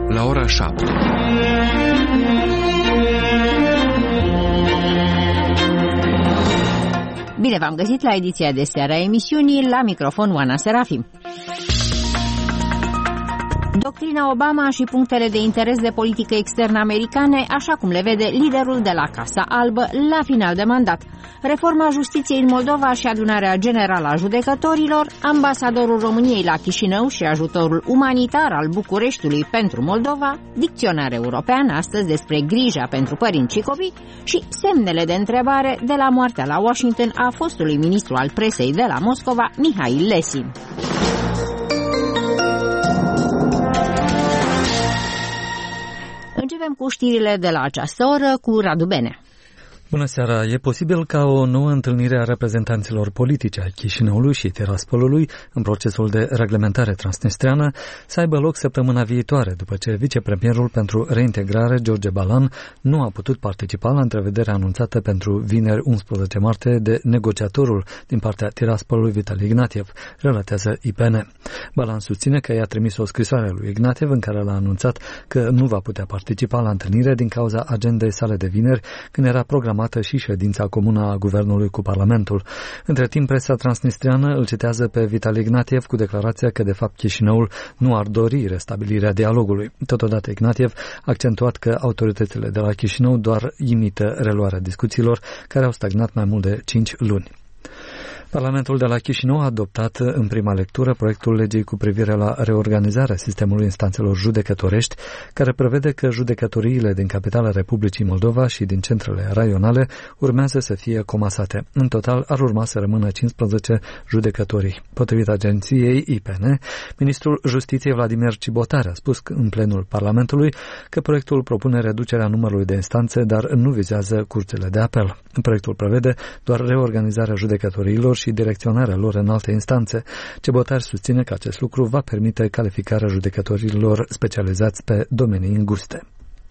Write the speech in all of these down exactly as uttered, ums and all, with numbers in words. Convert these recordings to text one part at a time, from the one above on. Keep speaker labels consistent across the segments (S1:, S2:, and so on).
S1: la ora șapte.
S2: Bine v-am găsit la ediția de seară a emisiunii, la microfon Oana Serafim. Doctrina Obama și punctele de interes de politică externă americane, așa cum le vede liderul de la Casa Albă la final de mandat. Reforma justiției în Moldova și adunarea generală a judecătorilor, ambasadorul României la Chișinău și ajutorul umanitar al Bucureștiului pentru Moldova, dicționar european astăzi despre grija pentru părinți și copii și semnele de întrebare de la moartea la Washington a fostului ministru al presei de la Moscova, Mihail Lesin. Începem cu știrile de la această oră cu Radu Benea.
S3: Bună seara! E posibil ca o nouă întâlnire a reprezentanților politici ai Chișinăului și Tiraspolului în procesul de reglementare transnistreană să aibă loc săptămâna viitoare, după ce vicepremierul pentru reintegrare, George Balan, nu a putut participa la întrevederea anunțată pentru vineri unsprezece martie de negociatorul din partea Tiraspolului, Vitali Ignatiev, relatează I P N. Balan susține că i-a trimis o scrisoare lui Ignatiev în care l-a anunțat că nu va putea participa la întâlnire din cauza agendei sale de vineri, când era programat și ședința comună a guvernului cu Parlamentul. Între timp, presa transnistreană îl citează pe Vitali Ignatiev cu declarația că, de fapt, Chișinăul nu ar dori restabilirea dialogului. Totodată, Ignatiev a accentuat că autoritățile de la Chișinău doar imită reluarea discuțiilor, care au stagnat mai mult de cinci luni. Parlamentul de la Chișinău a adoptat în prima lectură proiectul legii cu privire la reorganizarea sistemului instanțelor judecătorești, care prevede că judecătoriile din capitala Republicii Moldova și din centrele raionale urmează să fie comasate. În total ar urma să rămână cincisprezece judecătorii. Potrivit agenției I P N, ministrul Justiției Vladimir Cibotar a spus în plenul Parlamentului că proiectul propune reducerea numărului de instanțe, dar nu vizează curțile de apel. Proiectul prevede doar reorganizarea judecătoriilor și direcționarea lor în alte instanțe. Cibotar susține că acest lucru va permite calificarea judecătorilor specializați pe domenii înguste.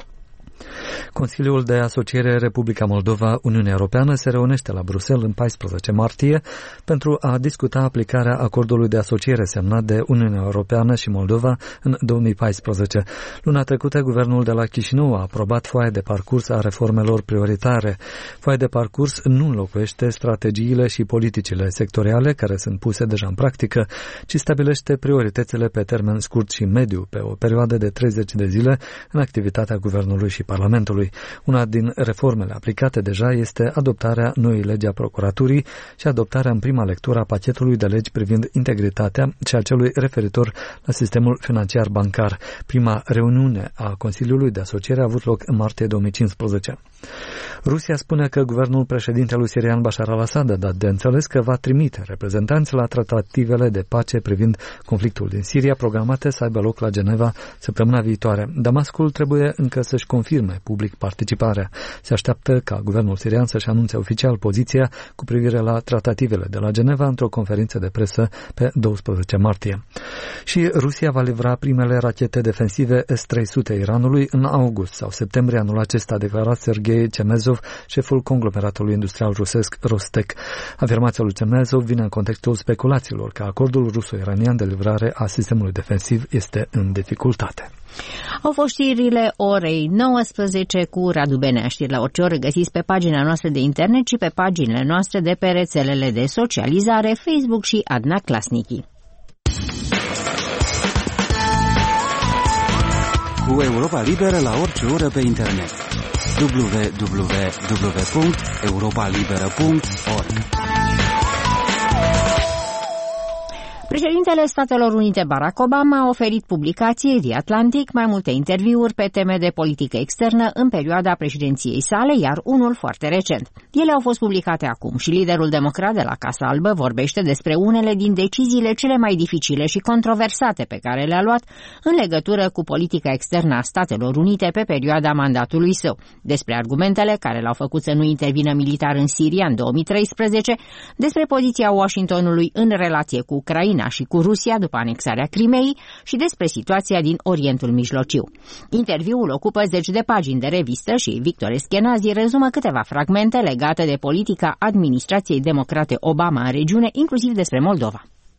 S3: Consiliul de Asociere Republica Moldova-Uniunea Europeană se reunește la Bruxelles în paisprezece martie pentru a discuta aplicarea acordului de asociere semnat de Uniunea Europeană și Moldova în două mii paisprezece. Luna trecută, guvernul de la Chișinău a aprobat foaia de parcurs a reformelor prioritare. Foaia de parcurs nu înlocuiește strategiile și politicile sectoriale care sunt puse deja în practică, ci stabilește prioritățile pe termen scurt și mediu pe o perioadă de treizeci de zile în activitatea guvernului și Parlamentului. Una din reformele aplicate deja este adoptarea noii legi a procuraturii și adoptarea în prima lectură a pachetului de legi privind integritatea și a celui referitor la sistemul financiar bancar. Prima reuniune a Consiliului de Asociere a avut loc în martie două mii cincisprezece. Rusia spune că guvernul președintelui sirian Bashar al-Assad a dat de înțeles că va trimite reprezentanți la tratativele de pace privind conflictul din Siria, programate să aibă loc la Geneva săptămâna viitoare. Damascul trebuie încă să-și confirme public participarea. Se așteaptă ca guvernul sirian să-și anunțe oficial poziția cu privire la tratativele de la Geneva într-o conferință de presă pe doisprezece martie. Și Rusia va livra primele rachete defensive S trei sute Iranului în august sau septembrie anul acesta, a declarat Sergei Chemezov, șeful conglomeratului industrial rusesc Rostec. Afirmația lui Chemezov vine în contextul speculațiilor că acordul ruso-iranian de livrare a sistemului defensiv este în dificultate.
S2: Au fost știrile orei nouăsprezece cu Radu Benea. Știri la orice oră găsiți pe pagina noastră de internet și pe paginile noastre de pe rețelele de socializare, Facebook și Adna Clasnichi.
S4: Cu Europa Liberă la orice oră pe internet. w w w punct europa liberă punct org.
S2: Președintele Statelor Unite Barack Obama a oferit publicației The Atlantic mai multe interviuri pe teme de politică externă în perioada președinției sale, iar unul foarte recent. Ele au fost publicate acum și liderul democrat de la Casa Albă vorbește despre unele din deciziile cele mai dificile și controversate pe care le-a luat în legătură cu politica externă a Statelor Unite pe perioada mandatului său, despre argumentele care l-au făcut să nu intervină militar în Siria în două mii treisprezece, despre poziția Washingtonului în relație cu Ucraina și cu Rusia după anexarea Crimeei și despre situația din Orientul Mijlociu. Interviul ocupă zeci de pagini de revistă și Victor Eschenazi rezumă câteva fragmente legate de politica administrației democrate Obama în regiune, inclusiv despre Moldova.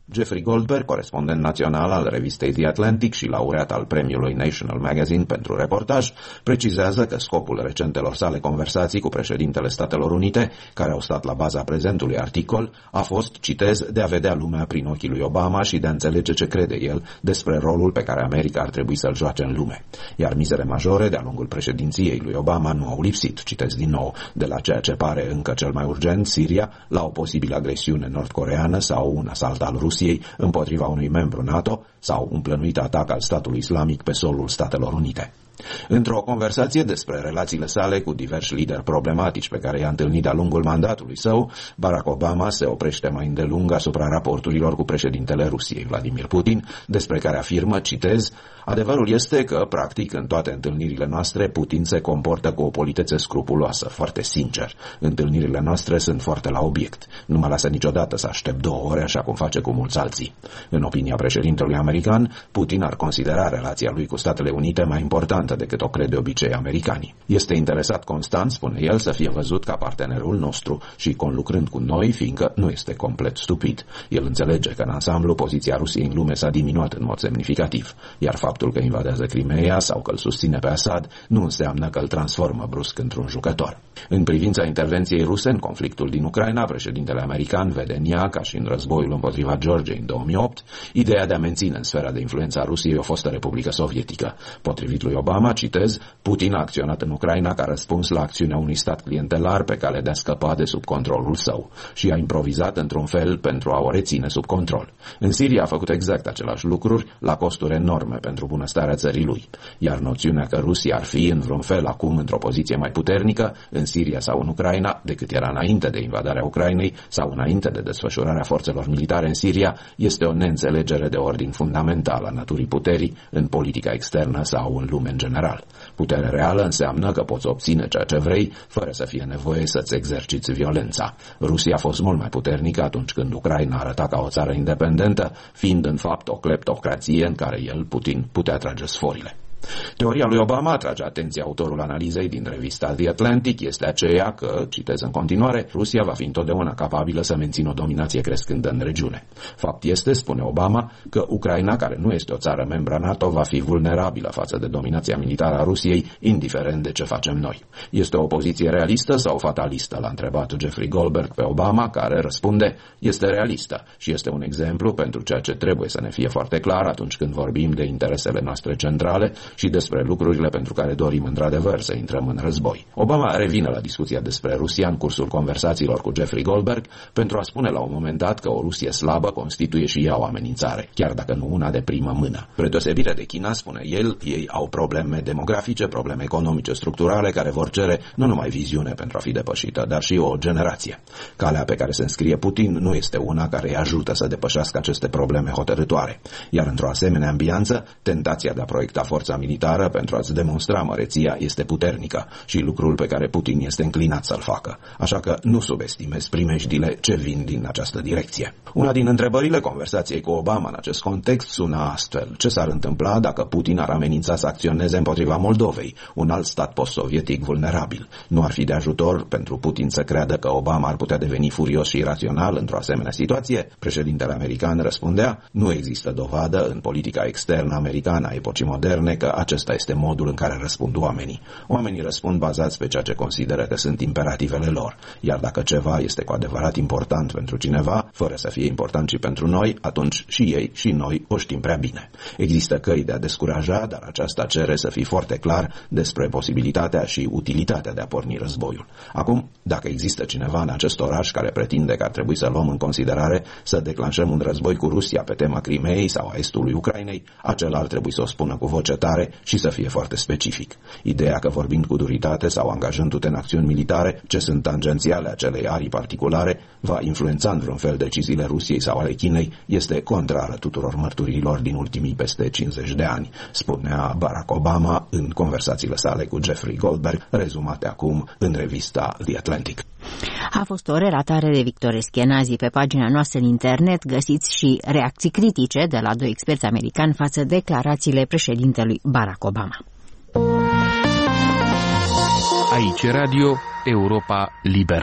S1: Jeffrey Goldberg, corespondent național al revistei The Atlantic și laureat al premiului National Magazine pentru reportaj, precizează că scopul recentelor sale conversații cu președintele Statelor Unite, care au stat la baza prezentului articol, a fost, citez, de a vedea lumea prin ochii lui Obama și de a înțelege ce crede el despre rolul pe care America ar trebui să-l joace în lume. Iar mizele majore de-a lungul președinției lui Obama nu au lipsit, citez din nou, de la ceea ce pare încă cel mai urgent, Siria, la o posibilă agresiune nord-coreeană sau un asalt al Rusiei împotriva unui membru NATO sau un plănuit atac al statului islamic pe solul Statelor Unite. Într-o conversație despre relațiile sale cu diversi lideri problematici pe care i-a întâlnit de-a lungul mandatului său, Barack Obama se oprește mai îndelung asupra raporturilor cu președintele Rusiei, Vladimir Putin, despre care afirmă, citez, adevărul este că, practic, în toate întâlnirile noastre, Putin se comportă cu o politețe scrupuloasă, foarte sincer. Întâlnirile noastre sunt foarte la obiect. Nu mă lasă niciodată să aștept două ore, așa cum face cu mulți alții. În opinia președintelui american, Putin ar considera relația lui cu Statele Unite mai importantă decât o cred de obicei americanii. Este interesat constant, spune el, să fie văzut ca partenerul nostru și conlucrând cu noi, fiindcă nu este complet stupid. El înțelege că în ansamblu poziția Rusiei în lume s-a diminuat în mod semnificativ, iar faptul că invadează Crimeea sau că îl susține pe Assad nu înseamnă că îl transformă brusc într-un jucător. În privința intervenției ruse în conflictul din Ucraina, președintele american vede în ea, ca și în războiul împotriva Georgiei în două mii opt, ideea de a menține în sfera de influență a Rusiei o fostă republică sovietică. Potrivit lui Obama, citez, Putin a acționat în Ucraina ca răspuns la acțiunea unui stat clientelar pe cale de a scăpa de sub controlul său și a improvizat într-un fel pentru a o reține sub control. În Siria a făcut exact același lucruri la costuri enorme pentru bunăstarea țării lui, iar noțiunea că Rusia ar fi în vreun fel acum într-o poziție mai puternică în Siria sau în Ucraina decât era înainte de invadarea Ucrainei sau înainte de desfășurarea forțelor militare în Siria este o neînțelegere de ordin fundamental a naturii puterii în politica externă sau în lume în general. Puterea reală înseamnă că poți obține ceea ce vrei fără să fie nevoie să-ți exerciți violența. Rusia a fost mult mai puternică atunci când Ucraina arăta ca o țară independentă, fiind în fapt o cleptocrație în care el, Putin, putea trage sforile. Teoria lui Obama, atrage atenția autorul analizei din revista The Atlantic, este aceea că, citez în continuare, Rusia va fi întotdeauna capabilă să mențină o dominație crescândă în regiune. Fapt este, spune Obama, că Ucraina, care nu este o țară membră NATO, va fi vulnerabilă față de dominația militară a Rusiei, indiferent de ce facem noi. Este o poziție realistă sau fatalistă? L-a întrebat Jeffrey Goldberg pe Obama, care răspunde, este realistă și este un exemplu pentru ceea ce trebuie să ne fie foarte clar atunci când vorbim de interesele noastre centrale și despre lucrurile pentru care dorim într-adevăr să intrăm în război. Obama revine la discuția despre Rusia în cursul conversațiilor cu Jeffrey Goldberg pentru a spune la un moment dat că o Rusie slabă constituie și ea o amenințare, chiar dacă nu una de primă mână. Spre deosebire de China, spune el, ei au probleme demografice, probleme economice structurale care vor cere nu numai viziune pentru a fi depășită, dar și o generație. Calea pe care se înscrie Putin nu este una care îi ajută să depășească aceste probleme hotărâtoare, iar într-o asemenea ambianță, tentația de a proiecta forța militară pentru a-ți demonstra măreția este puternică și lucrul pe care Putin este înclinat să-l facă. Așa că nu subestimezi primejdile ce vin din această direcție. Una din întrebările conversației cu Obama în acest context sună astfel. Ce s-ar întâmpla dacă Putin ar amenința să acționeze împotriva Moldovei, un alt stat post-sovietic vulnerabil? Nu ar fi de ajutor pentru Putin să creadă că Obama ar putea deveni furios și irațional într-o asemenea situație? Președintele american răspundea, nu există dovadă în politica externă americană a epocii moderne că acesta este modul în care răspund oamenii. Oamenii răspund bazați pe ceea ce consideră că sunt imperativele lor, iar dacă ceva este cu adevărat important pentru cineva, fără să fie important și pentru noi, atunci și ei și noi o știm prea bine. Există căi de a descuraja, dar aceasta cere să fii foarte clar despre posibilitatea și utilitatea de a porni războiul. Acum, dacă există cineva în acest oraș care pretinde că ar trebui să luăm în considerare să declanșăm un război cu Rusia pe tema Crimeei sau a estului Ucrainei, acela ar trebui să o spună cu voce tare și să fie foarte specific. Ideea că vorbind cu duritate sau angajându-te în acțiuni militare, ce sunt tangențiale acelei arii particulare, va influența în vreun fel deciziile Rusiei sau ale Chinei, este contrară tuturor mărturiilor din ultimii peste cincizeci de ani, spunea Barack Obama în conversațiile sale cu Jeffrey Goldberg, rezumate acum în revista The Atlantic.
S2: A fost o relatare de Victor Eschenazi. Pe pagina noastră în internet găsiți și reacții critice de la doi experți americani față de declarațiile președintelui Barack Obama.
S5: Aici Radio Europa Liberă.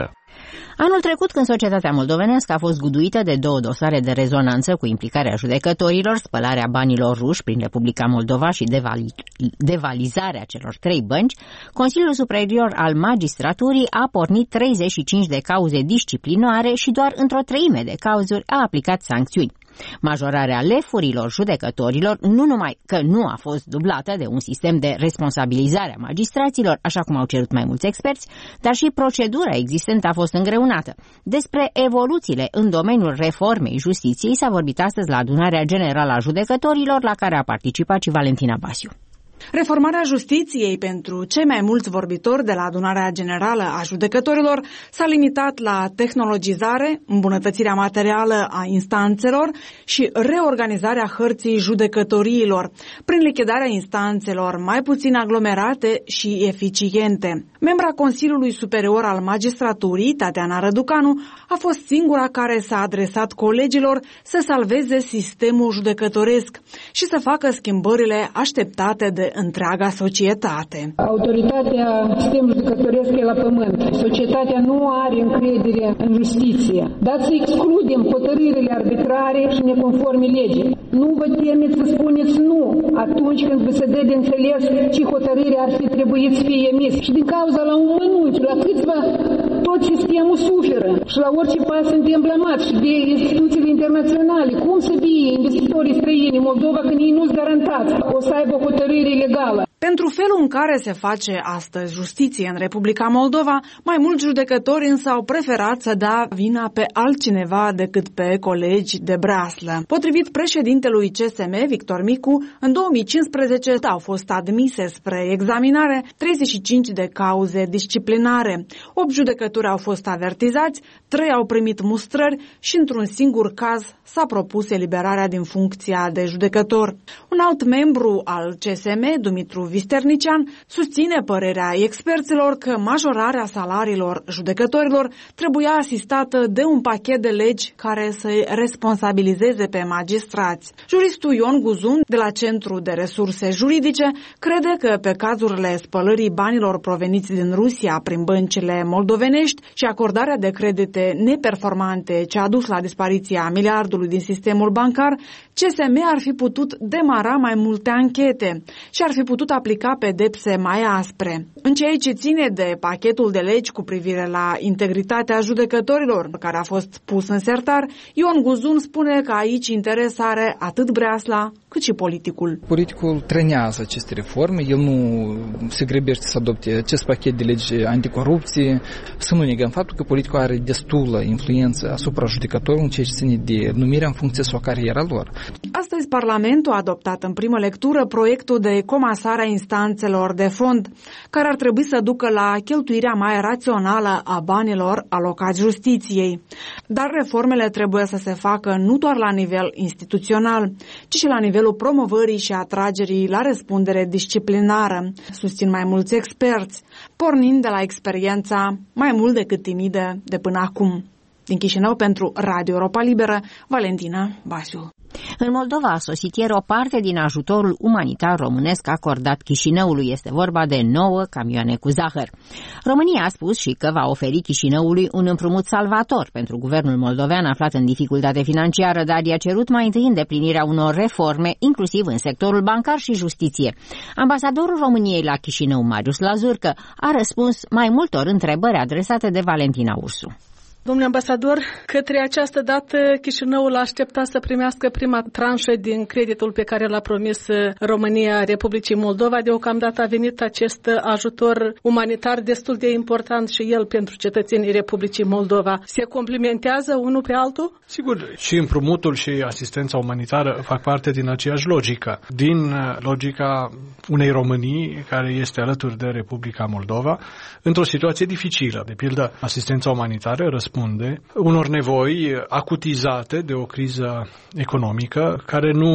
S2: Anul trecut, când societatea moldovenească a fost guduită de două dosare de rezonanță cu implicarea judecătorilor, spălarea banilor ruși prin Republica Moldova și devali- devalizarea celor trei bănci, Consiliul Superior al Magistraturii a pornit treizeci și cinci de cauze disciplinare și doar într-o treime de cauzuri a aplicat sancțiuni. Majorarea lefurilor judecătorilor nu numai că nu a fost dublată de un sistem de responsabilizare a magistraților, așa cum au cerut mai mulți experți, dar și procedura existentă a fost îngreunată. Despre evoluțiile în domeniul reformei justiției s-a vorbit astăzi la Adunarea Generală a Judecătorilor, la care a participat și Valentina Basiu.
S5: Reformarea justiției pentru cei mai mulți vorbitori de la Adunarea Generală a Judecătorilor s-a limitat la tehnologizare, îmbunătățirea materială a instanțelor și reorganizarea hărții judecătoriilor, prin lichidarea instanțelor mai puțin aglomerate și eficiente. Membra Consiliului Superior al Magistraturii, Tatiana Răducanu, a fost singura care s-a adresat colegilor să salveze sistemul judecătoresc și să facă schimbările așteptate de întreaga societate.
S6: Autoritatea sistemului judecătoresc e la pământ. Societatea nu are încredere în justiție. Dați să excludem hotărârile arbitrare și neconforme legii. Nu vă temeți să spuneți nu atunci când vă se dă de înțeles ce hotărâre ar fi trebuit să fie emis. Și din cauza la un mănunchi, la câțiva, tot sistemul suferă. Și la orice pas suntem blamați și de instituțiile internaționale. Cum să fie investitorii străini în Moldova când ei nu-s garantați? O să aibă hotărâre ilegală.
S5: Pentru felul în care se face astăzi justiție în Republica Moldova, mai mulți judecători însă au preferat să dea vina pe altcineva decât pe colegi de breaslă. Potrivit președintelui C S M, Victor Micu, în două mii cincisprezece au fost admise spre examinare treizeci și cinci de cauze disciplinare. opt judecători au fost avertizați, trei au primit mustrări și într-un singur caz s-a propus eliberarea din funcția de judecător. Un alt membru al C S M, Dumitru Visternician, susține părerea experților că majorarea salariilor judecătorilor trebuia asistată de un pachet de legi care să-i responsabilizeze pe magistrați. Juristul Ion Guzun, de la Centru de Resurse Juridice, crede că pe cazurile spălării banilor proveniți din Rusia prin băncile moldovenești și acordarea de credite neperformante ce a dus la dispariția miliardului din sistemul bancar, C S M ar fi putut demara mai multe anchete și ar fi putut aplica pedepse mai aspre. În ceea ce ține de pachetul de legi cu privire la integritatea judecătorilor care a fost pus în sertar, Ion Guzun spune că aici interes are atât breasla cât și politicul.
S7: Politicul trenează aceste reforme, el nu se grăbește să adopte acest pachet de legi anticorupție. Să nu negăm faptul că politicul are destulă influență asupra judecătorilor în ceea ce ține de numirea în funcție sau cariera lor.
S5: Astăzi Parlamentul a adoptat în primă lectură proiectul de comasare a instanțelor de fond, care ar trebui să ducă la cheltuirea mai rațională a banilor alocați justiției. Dar reformele trebuie să se facă nu doar la nivel instituțional, ci și la nivelul promovării și atragerii la răspundere disciplinară, susțin mai mulți experți, pornind de la experiența mai mult decât timidă de până acum. Din Chișinău, pentru Radio Europa Liberă, Valentina Basiu.
S2: În Moldova a sosit ieri o parte din ajutorul umanitar românesc acordat Chișinăului. Este vorba de nouă camioane cu zahăr. România a spus și că va oferi Chișinăului un împrumut salvator pentru guvernul moldovean aflat în dificultate financiară, dar i-a cerut mai întâi îndeplinirea unor reforme, inclusiv în sectorul bancar și justiție. Ambasadorul României la Chișinău, Marius Lazurcă, a răspuns mai multor întrebări adresate de Valentina Ursu.
S8: Domnule ambasador, către această dată Chișinăul a așteptat să primească prima tranșă din creditul pe care l-a promis România Republicii Moldova. Deocamdată a venit acest ajutor umanitar destul de important și el pentru cetățenii Republicii Moldova. Se complementează unul pe altul?
S9: Sigur, și împrumutul și asistența umanitară fac parte din aceeași logică. Din logica unei Românii care este alături de Republica Moldova într-o situație dificilă. De pildă, asistența umanitară răspunde unor nevoi acutizate de o criză economică care nu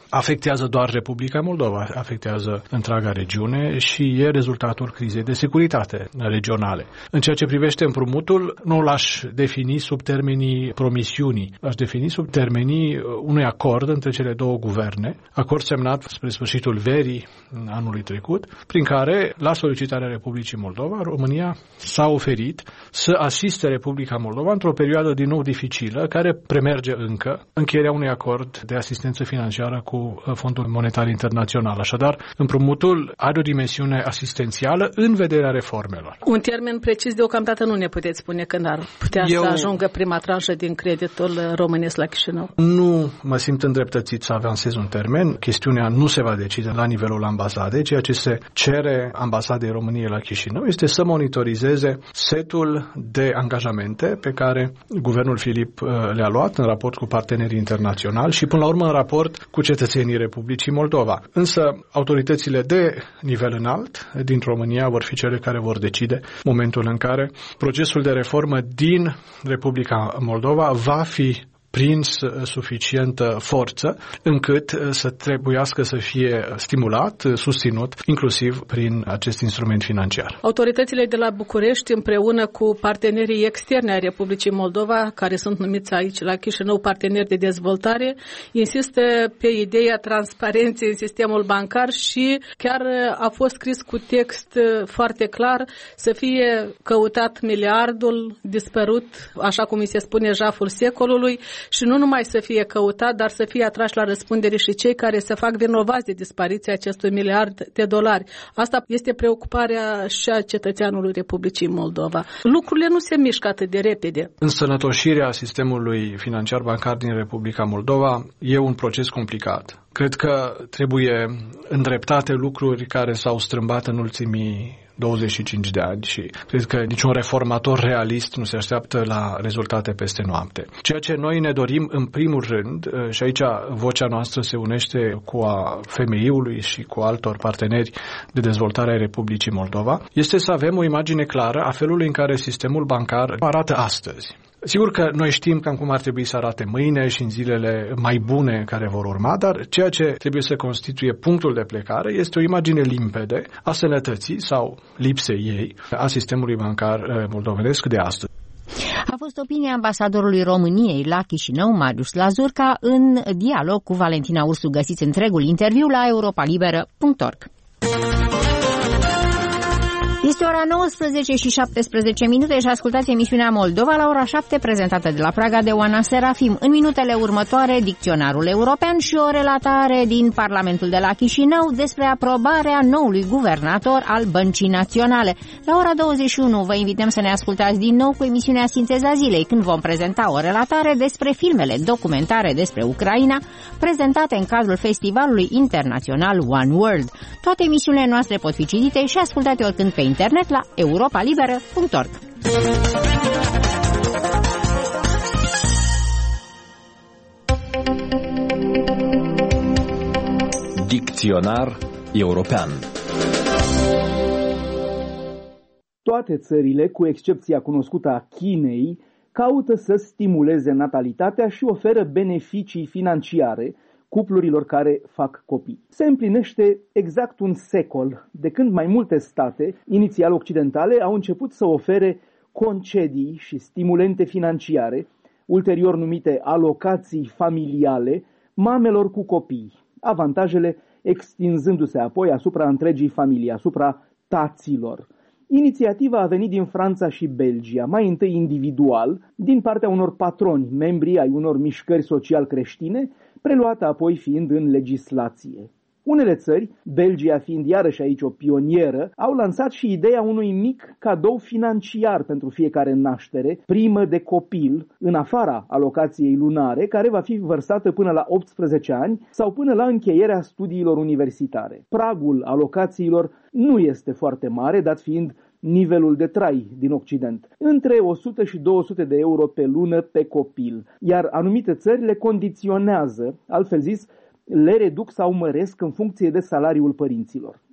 S9: afectează doar Republica Moldova, afectează întreaga regiune și e rezultatul crizei de securitate regionale. În ceea ce privește împrumutul, nu l-aș defini sub termenii promisiunii, l-aș defini sub termenii unui acord între cele două guverne, acord semnat spre sfârșitul verii anului trecut, prin care, la solicitarea Republicii Moldova, România s-a oferit să asiste Republica Moldova într-o perioadă din nou dificilă, care premerge încă încheierea unui acord de asistență financiară cu Fondul Monetar Internațional. Așadar, împrumutul are o dimensiune asistențială în vederea reformelor.
S8: Un termen precis deocamdată nu ne puteți spune când ar putea Eu... să ajungă prima tranșă din creditul românesc la Chișinău?
S9: Nu mă simt îndreptățit să avansez un termen. Chestiunea nu se va decide la nivelul ambasadei. Ceea ce se cere ambasadei României la Chișinău este să monitorizeze setul de angajamente pe care guvernul Filip le-a luat în raport cu partenerii internaționali și până la urmă în raport cu cetățenii Republicii Moldova. Însă autoritățile de nivel înalt din România vor fi cele care vor decide momentul în care procesul de reformă din Republica Moldova va fi prins suficientă forță încât să trebuiască să fie stimulat, susținut, inclusiv prin acest instrument financiar.
S8: Autoritățile de la București, împreună cu partenerii externi ai Republicii Moldova, care sunt numiți aici la Chișinău parteneri de dezvoltare, insistă pe ideea transparenței în sistemul bancar și chiar a fost scris cu text foarte clar să fie căutat miliardul dispărut, așa cum îi se spune, jaful secolului, și nu numai să fie căutat, dar să fie atrași la răspundere și cei care se fac vinovați de dispariția acestui miliard de dolari. Asta este preocuparea și a cetățeanului Republicii Moldova. Lucrurile nu se mișcă atât de repede.
S9: Însănătoșirea sistemului financiar bancar din Republica Moldova e un proces complicat. Cred că trebuie îndreptate lucruri care s-au strâmbat în ultimii douăzeci și cinci de ani și cred că niciun reformator realist nu se așteaptă la rezultate peste noapte. Ceea ce noi ne dorim în primul rând, și aici vocea noastră se unește cu a F M I-ului și cu altor parteneri de dezvoltare ai Republicii Moldova, este să avem o imagine clară a felului în care sistemul bancar arată astăzi. Sigur că noi știm cam cum ar trebui să arate mâine și în zilele mai bune care vor urma, dar ceea ce trebuie să constituie punctul de plecare este o imagine limpede a sănătății sau lipsei ei a sistemului bancar moldovenesc de astăzi.
S2: A fost opinia ambasadorului României la Chișinău, Marius Lazurca, în dialog cu Valentina Ursu. Găsiți întregul interviu la europa liberă punct org. Este ora nouăsprezece și șaptesprezece minute și ascultați emisiunea Moldova la ora șapte, prezentată de la Praga de Oana Serafim. În minutele următoare, dicționarul european și o relatare din Parlamentul de la Chișinău despre aprobarea noului guvernator al Băncii Naționale. La ora douăzeci și unu vă invităm să ne ascultați din nou cu emisiunea Sinteza Zilei, când vom prezenta o relatare despre filmele documentare despre Ucraina, prezentate în cadrul Festivalului Internațional One World. Toate emisiunile noastre pot fi citite și ascultate oricând pe internet la europa liberă punct org.
S10: Dicționar european.
S11: Toate țările, cu excepția cunoscută a Chinei, caută să stimuleze natalitatea și oferă beneficii financiare cuplurilor care fac copii. Se împlinește exact un secol de când mai multe state, inițial occidentale, au început să ofere concedii și stimulente financiare, ulterior numite alocații familiale, mamelor cu copii, avantajele extinzându-se apoi asupra întregii familii, asupra taților. Inițiativa a venit din Franța și Belgia, mai întâi individual, din partea unor patroni, membri ai unor mișcări social-creștine, preluată apoi fiind în legislație. Unele țări, Belgia fiind iarăși aici o pionieră, au lansat și ideea unui mic cadou financiar pentru fiecare naștere, primă de copil, în afara alocației lunare, care va fi vărsată până la optsprezece ani sau până la încheierea studiilor universitare. Pragul alocațiilor nu este foarte mare, dat fiind nivelul de trai din Occident, între o sută și două sute de euro pe lună pe copil, iar anumite țări le condiționează, altfel zis, le reduc sau măresc în funcție de salariul părinților.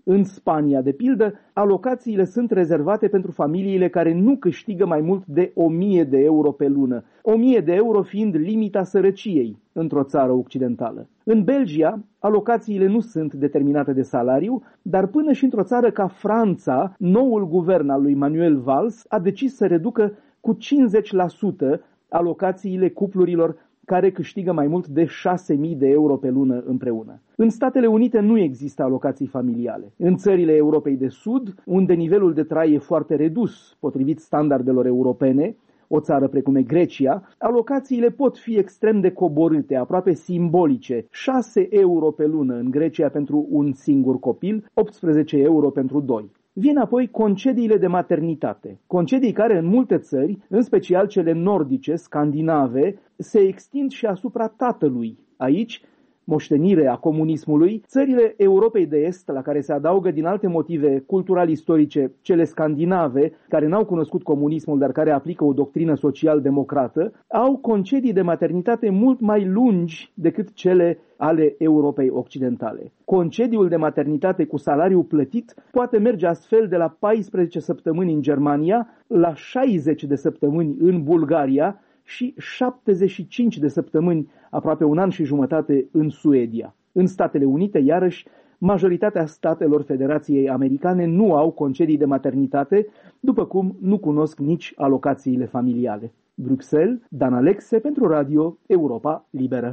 S11: În Spania, de pildă, alocațiile sunt rezervate pentru familiile care nu câștigă mai mult de o mie de euro pe lună, o mie de euro fiind limita sărăciei într-o țară occidentală. În Belgia, alocațiile nu sunt determinate de salariu, dar până și într-o țară ca Franța, noul guvern al lui Manuel Valls a decis să reducă cu cincizeci la sută alocațiile cuplurilor care câștigă mai mult de șase mii de euro pe lună împreună. În Statele Unite nu există alocații familiale. În țările Europei de Sud, unde nivelul de trai e foarte redus, potrivit standardelor europene, o țară precum e Grecia, alocațiile pot fi extrem de coborâte, aproape simbolice, șase euro pe lună în Grecia pentru un singur copil, optsprezece euro pentru doi. Vin apoi concediile de maternitate, concedii care în multe țări, în special cele nordice, scandinave, se extind și asupra tatălui. Aici, moștenire a comunismului, țările Europei de Est, la care se adaugă din alte motive cultural-istorice cele scandinave, care n-au cunoscut comunismul, dar care aplică o doctrină social-democrată, au concedii de maternitate mult mai lungi decât cele ale Europei Occidentale. Concediul de maternitate cu salariu plătit poate merge astfel de la paisprezece săptămâni în Germania la șaizeci de săptămâni în Bulgaria și șaptezeci și cinci de săptămâni, aproape un an și jumătate, în Suedia. În Statele Unite, iarăși, majoritatea statelor Federației Americane nu au concedii de maternitate, după cum nu cunosc nici alocațiile familiale. Bruxelles, Dan Alexe pentru Radio Europa Liberă.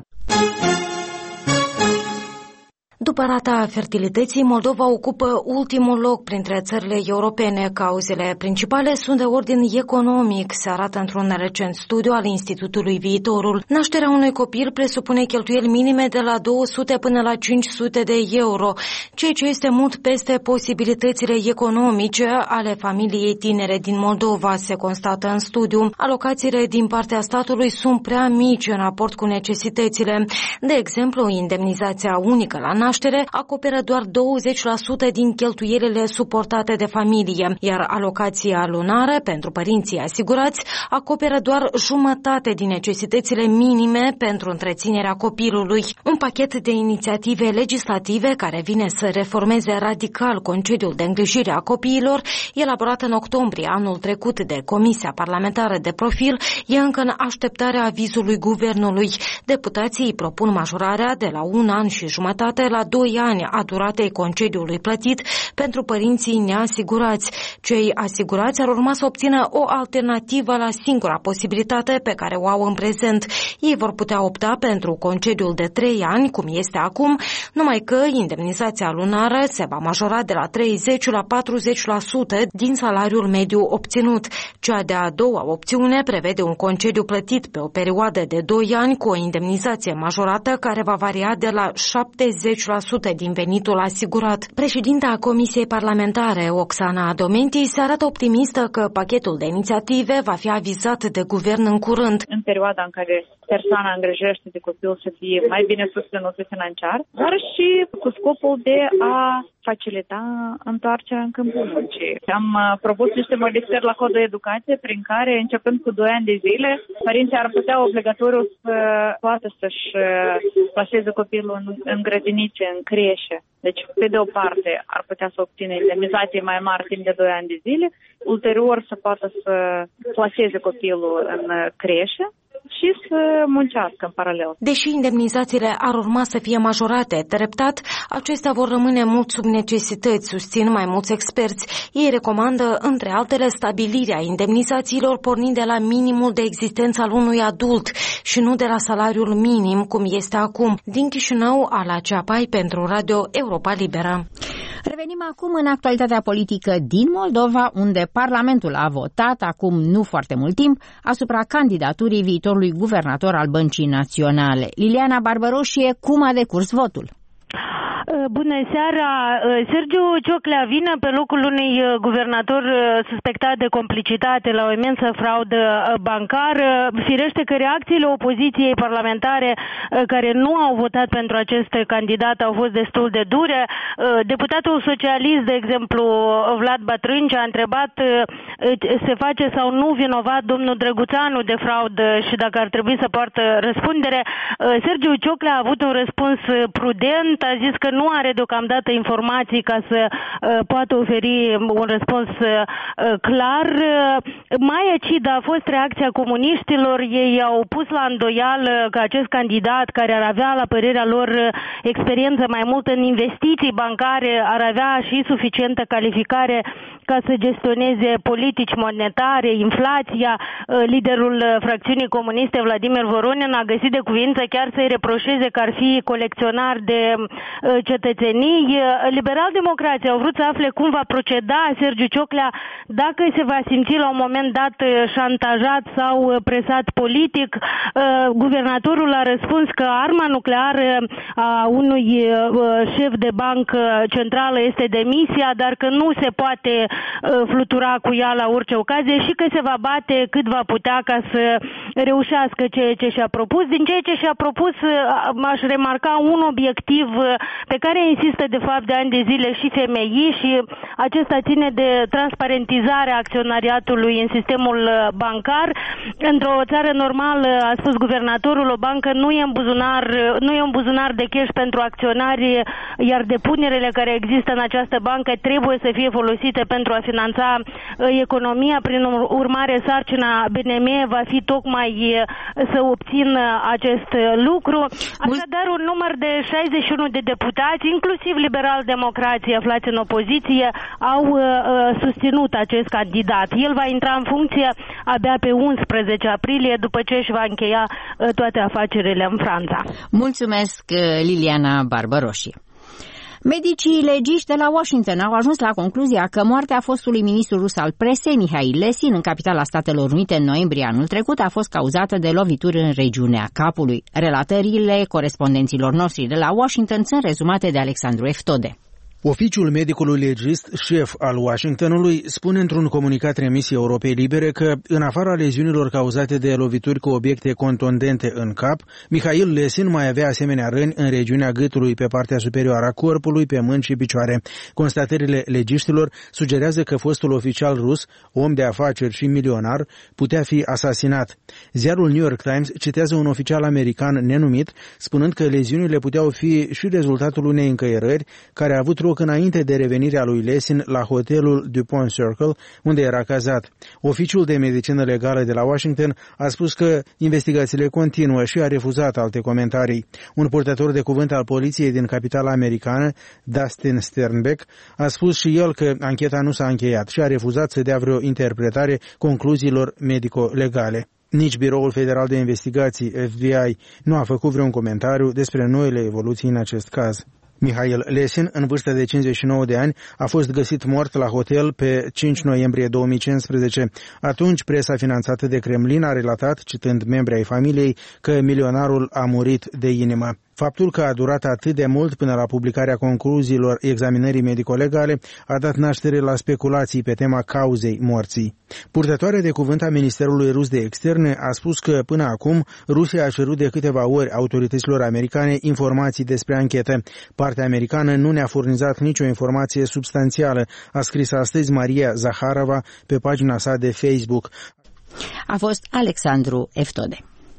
S12: După rata fertilității, Moldova ocupă ultimul loc printre țările europene. Cauzele principale sunt de ordin economic, se arată într-un recent studiu al Institutului Viitorul. Nașterea unui copil presupune cheltuieli minime de la două sute până la cinci sute de euro, ceea ce este mult peste posibilitățile economice ale familiei tinere din Moldova, se constată în studiu. Alocațiile din partea statului sunt prea mici în raport cu necesitățile. De exemplu, indemnizația unică la naștere acoperă doar douăzeci la sută din cheltuielile suportate de familie, iar alocația lunară pentru părinții asigurați acoperă doar jumătate din necesitățile minime pentru întreținerea copilului. Un pachet de inițiative legislative care vine să reformeze radical concediul de îngrijire a copiilor, elaborat în octombrie anul trecut de Comisia Parlamentară de Profil, e încă în așteptarea avizului guvernului. Deputații propun majorarea de la un an și jumătate la doi ani a duratei concediului plătit pentru părinții neasigurați. Cei asigurați ar urma să obțină o alternativă la singura posibilitate pe care o au în prezent. Ei vor putea opta pentru concediul de trei ani, cum este acum, numai că indemnizația lunară se va majora de la treizeci la patruzeci la sută din salariul mediu obținut. Cea de-a doua opțiune prevede un concediu plătit pe o perioadă de doi ani cu o indemnizație majorată care va varia de la șaptezeci la sută din venitul asigurat. Președinta Comisiei Parlamentare, Oxana Domenti, se arată optimistă că pachetul de inițiative va fi avizat de guvern în curând.
S13: În perioada în care persoana îngrijește de copil să fie mai bine susținută financiar, dar și cu scopul de a facilita întoarcerea în câmpul muncii. Am propus niște modificări la codul educației prin care, începând cu doi ani de zile, părinții ar putea obligatoriu să poată să-și plaseze copilul în, în grădinițe, în creșe. Deci, pe de o parte, ar putea să obțină indemnizații mai mari timp de doi ani de zile, ulterior să poată să plaseze copilul în creșe și să muncească în paralel.
S12: Deși indemnizațiile ar urma să fie majorate treptat, acestea vor rămâne mult sub necesități, susțin mai mulți experți. Ei recomandă, între altele, stabilirea indemnizațiilor pornind de la minimul de existență al unui adult și nu de la salariul minim, cum este acum. Din Chișinău, Ala Ceapai pentru Radio Europa Liberă.
S2: Revenim acum în actualitatea politică din Moldova, unde Parlamentul a votat, acum nu foarte mult timp, asupra candidaturii viitorului guvernator al Băncii Naționale. Liliana Barbăroșie, cum a decurs votul?
S14: Bună seara! Sergiu Cioclea vine pe locul unui guvernator suspectat de complicitate la o imensă fraudă bancară. Firește că reacțiile opoziției parlamentare care nu au votat pentru acest candidat au fost destul de dure. Deputatul socialist, de exemplu, Vlad Bătrânci, a întrebat se face sau nu vinovat domnul Drăguțanu de fraudă și dacă ar trebui să poartă răspundere. Sergiu Cioclea a avut un răspuns prudent, a zis că nu are deocamdată informații ca să poată oferi un răspuns clar. Mai acid a fost reacția comuniștilor. Ei au pus la îndoială că acest candidat, care ar avea la părerea lor experiență mai mult în investiții bancare, ar avea și suficientă calificare ca să gestioneze politici monetare, inflația. Liderul fracțiunii comuniste, Vladimir Voronin, a găsit de cuvință chiar să-i reproșeze că ar fi colecționar de cetățenii. Liberal-democrații au vrut să afle cum va proceda Sergiu Cioclea, dacă se va simți la un moment dat șantajat sau presat politic. Guvernatorul a răspuns că arma nucleară a unui șef de bancă centrală este demisia, dar că nu se poate flutura cu ea la orice ocazie și că se va bate cât va putea ca să reușească ceea ce și-a propus. Din ceea ce și-a propus, aș remarca un obiectiv pe care insistă de fapt de ani de zile și F M I, și acesta ține de transparentizarea acționariatului în sistemul bancar. Într-o țară normală, a spus guvernatorul, o bancă nu e în buzunar, nu e un buzunar de cash pentru acționari, iar depunerile care există în această bancă trebuie să fie folosite pentru a finanța economia. Prin urmare, sarcina B N M va fi tocmai să obțină acest lucru. Așadar, un număr de șaizeci și unu de deputați, inclusiv liberal-democrații aflați în opoziție, au uh, susținut acest candidat. El va intra în funcție abia pe unsprezece aprilie, după ce își va încheia uh, toate afacerile în Franța.
S2: Mulțumesc, Liliana Barbaroșie. Medicii legiști de la Washington au ajuns la concluzia că moartea fostului ministru rus al presei, Mihail Lesin, în capitala Statelor Unite în noiembrie anul trecut, a fost cauzată de lovituri în regiunea capului. Relatările corespondenților noștri de la Washington sunt rezumate de Alexandru Eftode.
S15: Oficiul medicului legist, șef al Washingtonului, spune într-un comunicat trimis Europei Libere că, în afara leziunilor cauzate de lovituri cu obiecte contundente în cap, Mihail Lesin mai avea asemenea răni în regiunea gâtului, pe partea superioară a corpului, pe mâini și picioare. Constatările legiștilor sugerează că fostul oficial rus, om de afaceri și milionar, putea fi asasinat. Ziarul New York Times citează un oficial american nenumit, spunând că leziunile puteau fi și rezultatul unei încăierări care a avut loc înainte de revenirea lui Lesin la hotelul DuPont Circle, unde era cazat. Oficiul de medicină legală de la Washington a spus că investigațiile continuă și a refuzat alte comentarii. Un purtător de cuvânt al poliției din capitala americană, Dustin Sternbeck, a spus și el că ancheta nu s-a încheiat și a refuzat să dea vreo interpretare concluziilor medico-legale. Nici Biroul Federal de Investigații, F B I, nu a făcut vreun comentariu despre noile evoluții în acest caz. Mihail Lesin, în vârstă de cincizeci și nouă de ani, a fost găsit mort la hotel pe cinci noiembrie două mii cincisprezece. Atunci, presa finanțată de Kremlin a relatat, citând membri ai familiei, că milionarul a murit de inimă. Faptul că a durat atât de mult până la publicarea concluziilor examinării medico-legale a dat naștere la speculații pe tema cauzei morții. Purtătoarea de cuvânt a Ministerului Rus de Externe a spus că, până acum, Rusia a cerut de câteva ori autorităților americane informații despre anchetă. Partea americană nu ne-a furnizat nicio informație substanțială, a scris astăzi Maria Zaharova pe pagina sa de Facebook.
S2: A fost Alexandru Eftode.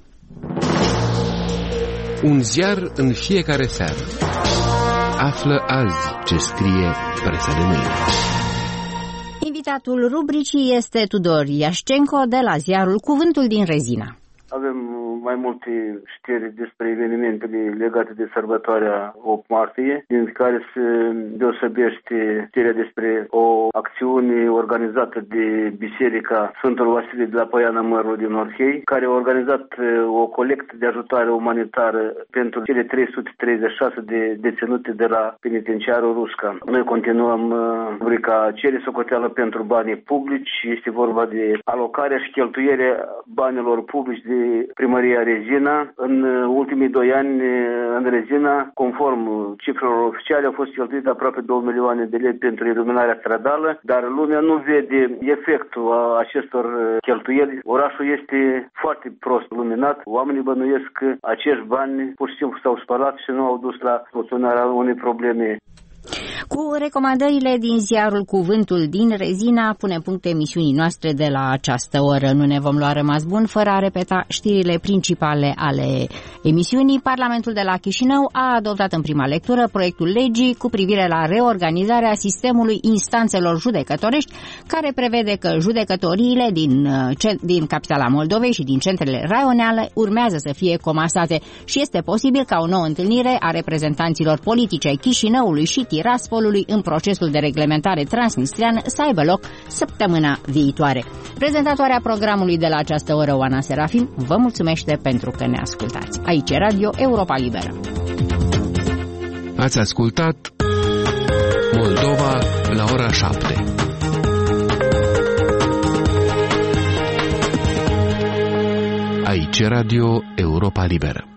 S16: Un ziar în fiecare seară. Află azi ce scrie presa de mâine.
S2: Invitatul rubricii este Tudor Iașcenco de la ziarul Cuvântul din Rezina.
S17: Avem mai multe știri despre evenimentele legate de sărbătoarea opt martie, din care se deosebește știrea despre o acțiune organizată de Biserica Sfântul Vasile de la Poiana Mărului din Orhei, care a organizat o colectă de ajutare umanitară pentru cele trei sute treizeci și șase de deținute de la penitenciarul Rusca. Noi continuăm rubrica Cere socoteală pentru banii publici. Este vorba de alocarea și cheltuirea banilor publici de Primăria Rezina. În ultimii doi ani în Rezina, conform cifrelor oficiale, au fost cheltuite aproape două milioane de lei pentru iluminarea stradală, dar lumea nu vede efectul acestor cheltuieli. Orașul este foarte prost luminat. Oamenii bănuiesc că acești bani pur și simplu s-au spălat și nu au dus la soluționarea unei probleme.
S2: Cu recomandările din ziarul Cuvântul din Rezina punem punct emisiunii noastre de la această oră. Nu ne vom lua rămas bun fără a repeta știrile principale ale emisiunii. Parlamentul de la Chișinău a adoptat în prima lectură proiectul legii cu privire la reorganizarea sistemului instanțelor judecătorești, care prevede că judecătoriile din, din capitala Moldovei și din centrele raionale urmează să fie comasate și este posibil ca o nouă întâlnire a reprezentanților politici ai Chișinăului și Tiraspolului în procesul de reglementare transnistrean să aibă loc săptămâna viitoare. Prezentatoarea programului de la această oră, Oana Serafim, vă mulțumește pentru că ne ascultați. Aici e Radio Europa Liberă.
S16: Ați ascultat Moldova la ora șapte. Aici Radio Europa Liberă.